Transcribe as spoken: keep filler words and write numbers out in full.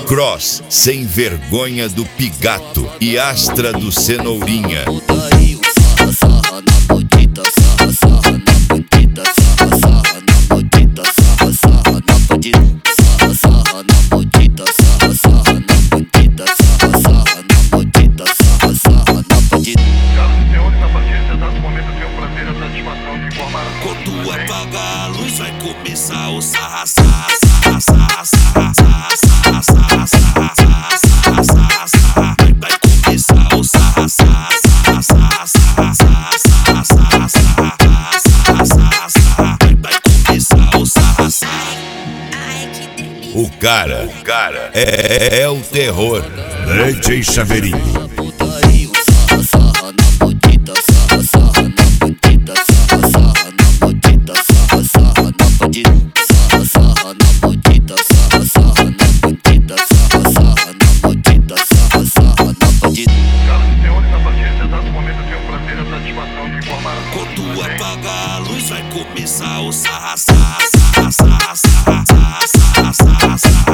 Cross, sem vergonha do Pigato e Astra do Cenourinha. Sarra, sarra na bandida, sarra, sarra na bandida, sarra, sarra na bandida, sarra, sarra na bandida, sarra, sarra na bandida, sarra, sarra na bandida, sarra, sarra na bandida, sarra, sarra na bandida. Caso se une na paciência, dado momento tenho o prazer e a satisfação de informar. Quando apagar a luz vai começar o sarra, sarra, sarra, sarra, sarra, sarra, sarra, sarra, sarra, sarra, sarra, sarra. Vai começar o sarra, sarra, sarra, sarra, sarra, sarra, sarra, sarra, sarra, sarra, sarra. Vai começar o sarra, sarra. O cara, o cara é, é, é o terror. D J Chaveirinho. Putaria, sarra, sarra na bandida, sarra, sarra na bandida, sarra, sarra na bandida, sarra, sarra na bandida, sarra, sarra na bandida, sarra, sarra na bandida, sarra, sarra na bandida, sarra, sarra na bandida. Caso se une na paciência, dado momento tenho o prazer e a satisfação de informar. Quando apagar a luz vai começar o sarra, sarra, sarra, sarra, sarra, sarra, sarra, sarra.